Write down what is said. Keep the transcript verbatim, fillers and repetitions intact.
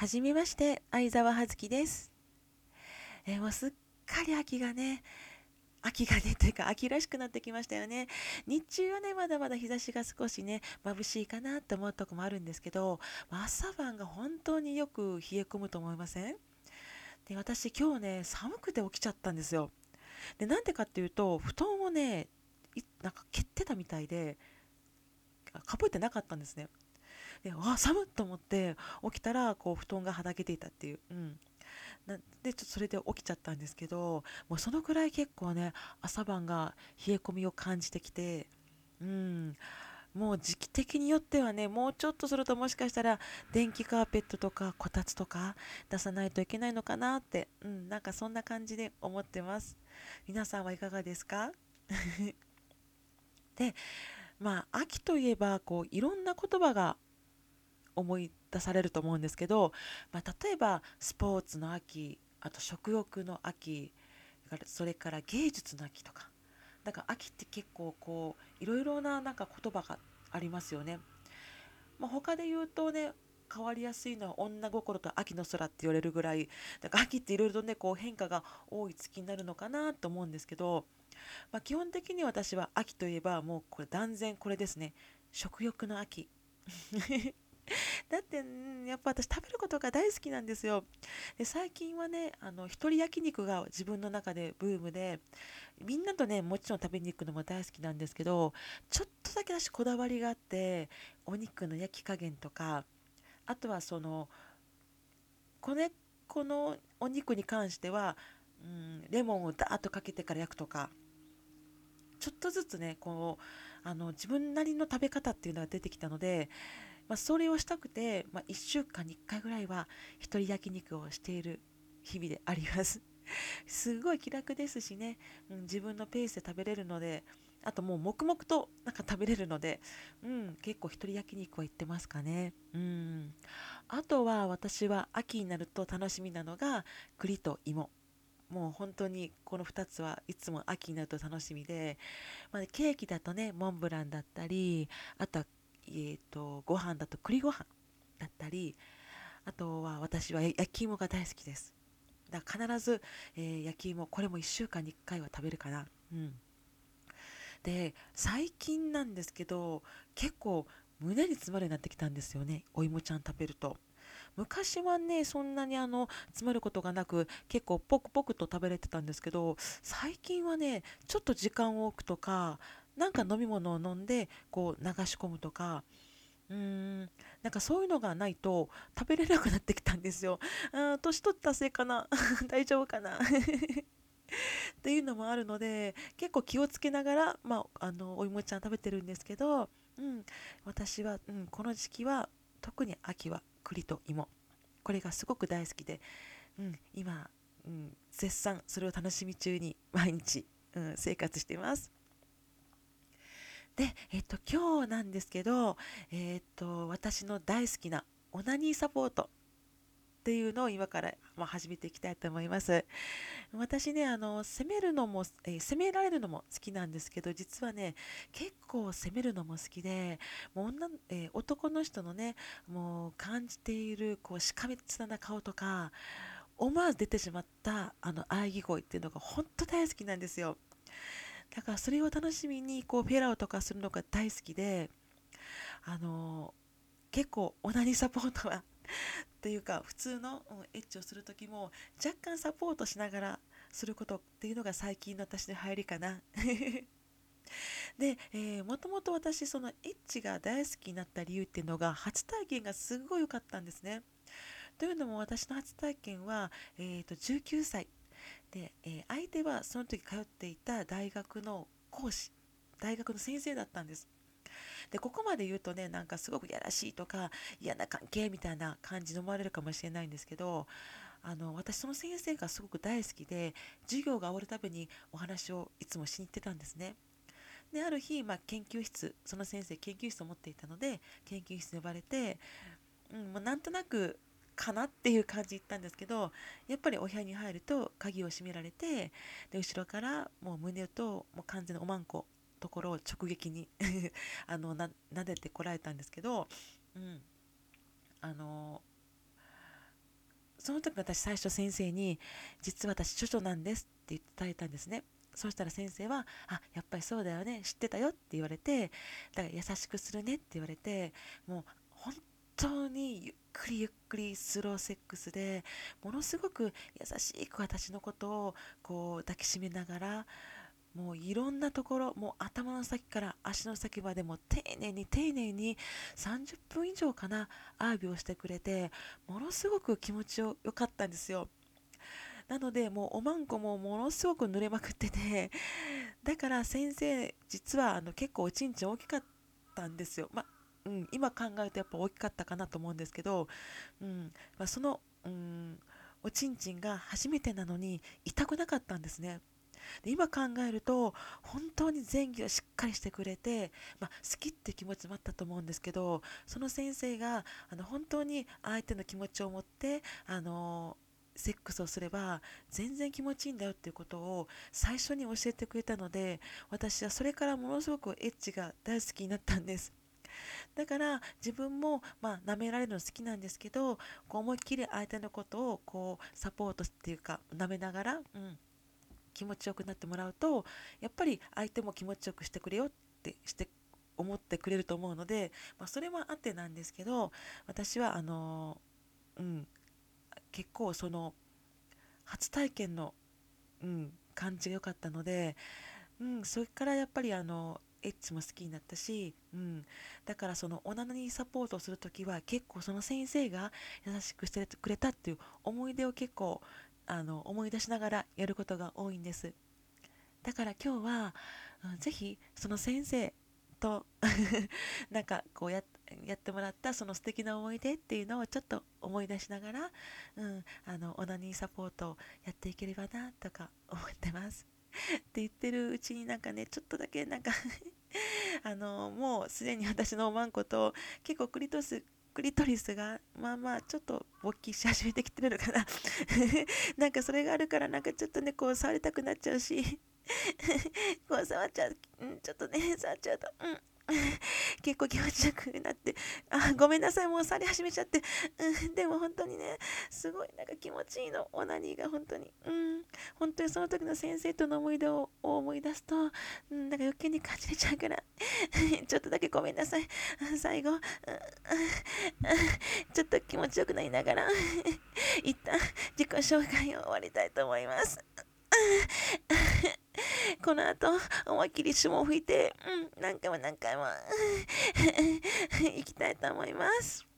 はじめまして、相沢葉月です。えーもうすっかり秋がね、秋がね、というか秋らしくなってきましたよね。日中はね、まだまだ日差しが少しね、眩しいかなって思うとこもあるんですけど、朝晩が本当によく冷え込むと思いません？で、私今日ね、寒くて起きちゃったんですよ。で、なんでかっていうと、布団をね、いなんか蹴ってたみたいで、かぶってなかったんですね。で、あ、寒っと思って起きたら、こう、布団がはだけていたっていう。うん。なで、ちょっとそれで起きちゃったんですけど、もうそのくらい結構ね、朝晩が冷え込みを感じてきて、うん、もう時期的によってはね、もうちょっとするともしかしたら電気カーペットとかこたつとか出さないといけないのかなって、うん、なんかそんな感じで思ってます。皆さんはいかがですか？で、まあ、秋といえば、こう、いろんな言葉が思い出されると思うんですけど、まあ、例えばスポーツの秋、あと食欲の秋、それから芸術の秋とか、なんか秋って結構こういろいろななんか言葉がありますよね。まあ、他で言うとね、変わりやすいのは女心と秋の空って言われるぐらい、だから秋っていろいろとねこう変化が多い月になるのかなと思うんですけど、まあ、基本的に私は秋といえばもうこれ断然これですね。食欲の秋。だって、んやっぱ私食べることが大好きなんですよ。で、最近はね、あの、一人焼肉が自分の中でブームで、みんなとね、もちろん食べに行くのも大好きなんですけど、ちょっとだけ私こだわりがあって、お肉の焼き加減とか、あとはその、これ、このお肉に関しては、うん、レモンをダーッとかけてから焼くとか、ちょっとずつね、こう、あの、自分なりの食べ方っていうのが出てきたので、まあ、それをしたくて、まあ、いっしゅうかんにいっかいぐらいは一人焼肉をしている日々であります。すごい気楽ですしね、うん、自分のペースで食べれるので、あともう黙々となんか食べれるので、うん、結構一人焼肉は行ってますかね。うん。あとは私は秋になると楽しみなのが栗と芋。もう本当にこのふたつはいつも秋になると楽しみで、まあ、ケーキだとね、モンブランだったり、あとは、えーと、ご飯だと栗ご飯だったり、あとは私は焼き芋が大好きです。だから必ず、えー焼き芋、これもいっしゅうかんにいっかいは食べるかな。うん。で、最近なんですけど、結構胸に詰まるようになってきたんですよね。お芋ちゃん食べると。昔はね、そんなにあの、詰まることがなく、結構ポクポクと食べれてたんですけど、最近はね、ちょっと時間を置くとか、なんか飲み物を飲んで、こう流し込むとか、うーん、なんかそういうのがないと食べれなくなってきたんですよ。あー年取ったせいかな大丈夫かなっていうのもあるので、結構気をつけながら、まあ、あの、お芋ちゃん食べてるんですけど、うん、私は、うん、この時期は、特に秋は栗と芋。これがすごく大好きで、うん、今、うん、絶賛それを楽しみ中に毎日、うん、生活しています。で、えっと、今日なんですけど、えっと、私の大好きなオナニーサポートっていうのを今から、まあ、始めていきたいと思います。私ね、あの、攻めるのも、えー攻められるのも好きなんですけど、実はね、結構攻めるのも好きで、もう女の、えー男の人のね、もう感じている、こう、しかめっ面な顔とか、思わず出てしまったあの喘ぎ声っていうのが本当大好きなんですよ。だからそれを楽しみにこうフェラーとかするのが大好きで、あのー結構オナニーサポートはっていうか普通の、うん、エッチをする時も若干サポートしながらすることっていうのが最近の私の入りかな。で、えー、もともと私そのエッチが大好きになった理由っていうのが初体験がすごい良かったんですね。というのも私の初体験は、えー、とじゅうきゅうさいで、えー相手はその時通っていた大学の講師、大学の先生だったんです。で、ここまで言うとね、なんかすごくやらしいとか嫌な関係みたいな感じに思われるかもしれないんですけど、あの、私その先生がすごく大好きで、授業が終わるたびにお話をいつもしに行ってたんですね。で、ある日、まあ、研究室、その先生研究室を持っていたので、研究室に呼ばれて、うん、もうなんとなくかなっていう感じで行ったんですけど、やっぱりお部屋に入ると鍵を閉められて、で後ろからもう胸ともう完全におまんこところを直撃にあのな撫でてこられたんですけど、うん、あのその時私最初先生に実は私著書なんですって言っていただいたんですね。そうしたら先生はあやっぱりそうだよね知ってたよって言われて、だから優しくするねって言われて、もう本当にゆっくりゆっくりスローセックスでものすごく優しく私のことをこう抱きしめながら、もういろんなところ、もう頭の先から足の先までも丁寧に丁寧にさんじゅっぷん以上かな、アービをしてくれて、ものすごく気持ちよかったんですよ。なのでもうおまんこもものすごく濡れまくってて、だから先生実はあの結構おちんちん大きかったんですよ。まうん、今考えるとやっぱ大きかったかなと思うんですけど、うんまあ、その、うん、おちんちんが初めてなのに痛くなかったんですね。で今考えると本当に前戯をしっかりしてくれて、まあ、好きって気持ちもあったと思うんですけど、その先生があの本当に相手の気持ちを持ってあのセックスをすれば全然気持ちいいんだよっていうことを最初に教えてくれたので、私はそれからものすごくエッチが大好きになったんです。だから自分もまあ舐められるの好きなんですけど、こう思いっきり相手のことをこうサポートっていうか舐めながら、うん気持ちよくなってもらうと、やっぱり相手も気持ちよくしてくれよってして思ってくれると思うので、まあ、それはあってなんですけど、私はあのーうん、結構その初体験の、うん、感じが良かったので、うん、それからやっぱりあのエッチも好きになったし、うん、だからそのオナニーサポートをするときは結構その先生が優しくしてくれたっていう思い出を結構あの思い出しながらやることが多いんです。だから今日は、うん、ぜひその先生となんかこうややってもらったその素敵な思い出っていうのをちょっと思い出しながら、うん、あのオナニーサポートをやっていければなとか思ってますって言ってるうちになんかねちょっとだけなんかあのもうすでに私のおまんこと結構クリトスクリトリスがまあまあちょっと勃起し始めてきてるのかななんかそれがあるからなんかちょっとねこう触りたくなっちゃうしこう触っちゃう、うん、ちょっとね触っちゃうと、うん、結構気持ちよくなって、あごめんなさいもう触り始めちゃって、うん、でも本当にねすごいなんか気持ちいいのオナニーが本当に、うん、本当にその時の先生との思い出を思い出すと、うん、なんか余計に感じれちゃうからちょっとだけごめんなさい最後、うん、ちょっと気持ちよくなりながら一旦自己紹介を終わりたいと思います。この後思いっきり霜を吹いて、うん、何回も何回も行きたいと思います。